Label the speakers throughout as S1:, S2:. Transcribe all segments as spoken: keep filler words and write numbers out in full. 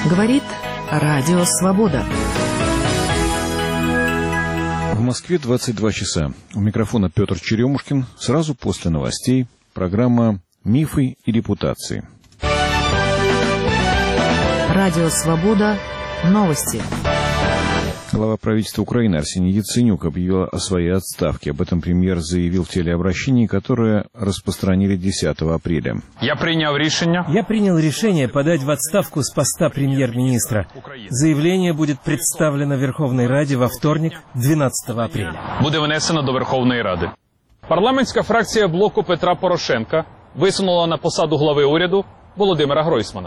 S1: Говорит Радио Свобода.
S2: В Москве двадцать два часа. У микрофона Петр Черемушкин. Сразу после новостей программа «Мифы и репутации».
S1: Радио Свобода. Новости.
S2: Глава правительства Украины Арсений Яценюк объявил о своей отставке. Об этом премьер заявил в телеобращении, которое распространили десятого апреля.
S3: Я принял решение.
S4: Я принял решение подать в отставку с поста премьер-министра. Заявление будет представлено Верховной Раде во вторник, двенадцатого апреля.
S3: Буде внесено до Верховної Ради. Парламентська фракція блоку Петра Порошенка висунула на посаду глави уряду Володимира Гройсмана.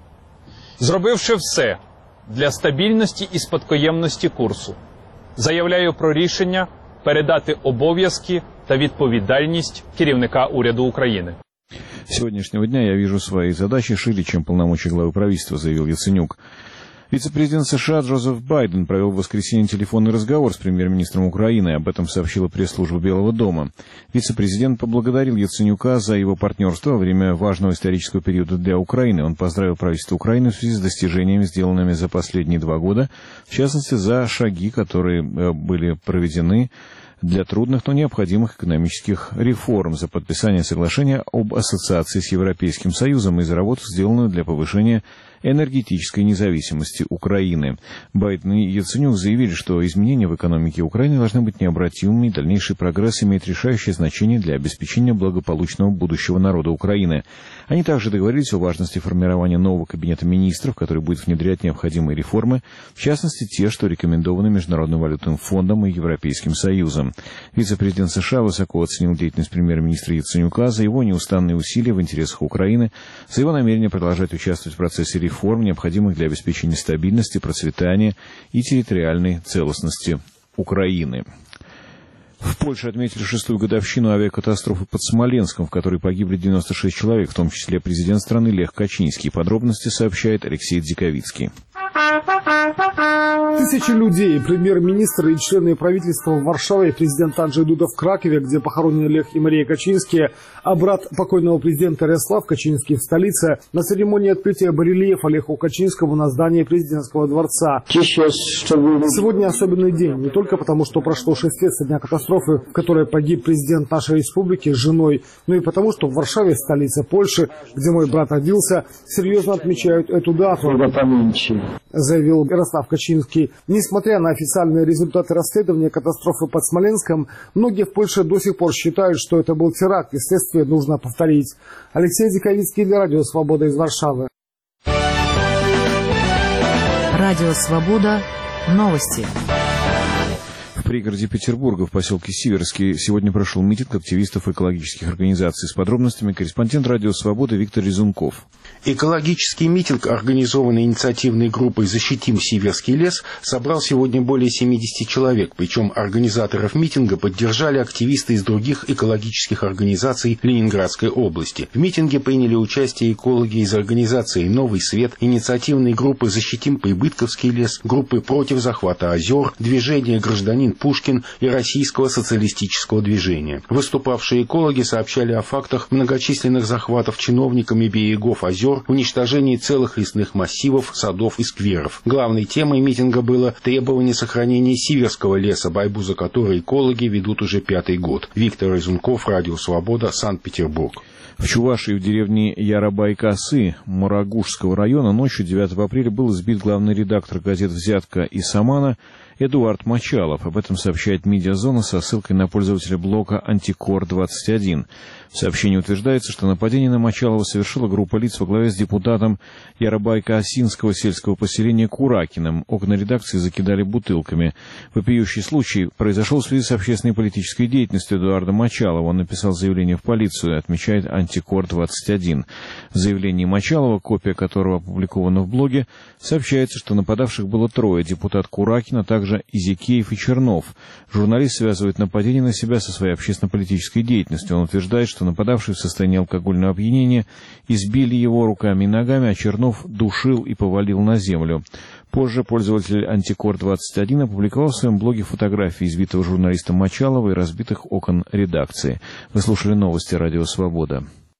S3: Зробивши все для стабільності і спадкоємності курсу, заявляю про рішення передати обов'язки та відповідальність керівника уряду України.
S2: С сегодняшнего дня я вижу свои задачи шире, чем полномочия главы правительства, заявил Яценюк. Вице-президент США Джозеф Байден провел в воскресенье телефонный разговор с премьер-министром Украины. Об этом сообщила пресс-служба Белого дома. Вице-президент поблагодарил Яценюка за его партнерство во время важного исторического периода для Украины. Он поздравил правительство Украины в связи с достижениями, сделанными за последние два года, в частности, за шаги, которые были проведены для трудных, но необходимых экономических реформ, за подписание соглашения об ассоциации с Европейским Союзом и за работу, сделанную для повышения энергетической независимости Украины. Байден и Яценюк заявили, что изменения в экономике Украины должны быть необратимыми, и дальнейший прогресс имеет решающее значение для обеспечения благополучного будущего народа Украины. Они также договорились о важности формирования нового кабинета министров, который будет внедрять необходимые реформы, в частности, те, что рекомендованы Международным валютным фондом и Европейским Союзом. Вице-президент США высоко оценил деятельность премьер-министра Яценюка за его неустанные усилия в интересах Украины, за его намерение продолжать участвовать в процессе реформ, необходимых для обеспечения стабильности, процветания и территориальной целостности Украины. В Польше отметили шестую годовщину авиакатастрофы под Смоленском, в которой погибли девяносто шесть человек, в том числе президент страны Лех Качинский. Подробности сообщает Алексей Дзиковицкий.
S5: Тысячи людей, премьер-министры и члены правительства в Варшаве, и президент Анджей Дуда в Кракове, где похоронены Лех и Мария Качинские, а брат покойного президента Ярослав Качинский в столице, на церемонии открытия барельефа Леху Качинскому на здании президентского дворца. Сегодня особенный день, не только потому, что прошло шесть лет со дня катастрофы, в которой погиб президент нашей республики с женой, но и потому, что в Варшаве, столице Польши, где мой брат родился, серьезно отмечают эту дату, заявил Ярослав Качинский. Несмотря на официальные результаты расследования катастрофы под Смоленском, многие в Польше до сих пор считают, что это был теракт, и следствие нужно повторить. Алексей Дзиковицкий для Радио Свобода из Варшавы.
S1: Радио Свобода. Новости.
S2: В пригороде Петербурга, в поселке Сиверский, сегодня прошел митинг активистов экологических организаций. С подробностями корреспондент Радио Свободы Виктор Резунков.
S6: Экологический митинг, организованный инициативной группой «Защитим Сиверский лес», собрал сегодня более семидесяти человек. Причем организаторов митинга поддержали активисты из других экологических организаций Ленинградской области. В митинге приняли участие экологи из организации «Новый свет», инициативной группы «Защитим Прибытковский лес», группы «Против захвата озер», движения «Гражданин Пушкин» и Российского социалистического движения. Выступавшие экологи сообщали о фактах многочисленных захватов чиновниками берегов озер, уничтожении целых лесных массивов, садов и скверов. Главной темой митинга было требование сохранения Сиверского леса, борьбу за который экологи ведут уже пятый год. Виктор Резунков, Радио Свобода, Санкт-Петербург.
S2: В Чувашии, в деревне Ярабайкасы Мурагушского района, ночью девятого апреля был избит главный редактор газет «Взятка» и «Самана» Эдуард Мочалов. Об этом сообщает Медиазона со ссылкой на пользователя блога Антикор двадцать один. В сообщении утверждается, что нападение на Мочалова совершила группа лиц во главе с депутатом Ярабайка-Осинского сельского поселения Куракиным. Окна редакции закидали бутылками. Вопиющий случай произошел в связи с общественной и политической деятельностью Эдуарда Мочалова. Он написал заявление в полицию, отмечает Антикор двадцать один. В заявлении Мочалова, копия которого опубликована в блоге, сообщается, что нападавших было трое: депутат Куракин, а также Изикеев и Чернов. Журналист связывает нападение на себя со своей общественно-политической деятельностью. Он утверждает, что нападавшие в состоянии алкогольного опьянения избили его руками и ногами, а Чернов душил и повалил на землю. Позже пользователь Антикор двадцать один опубликовал в своем блоге фотографии избитого журналиста Мочалова и разбитых окон редакции. Вы слушали новости Радио Свобода.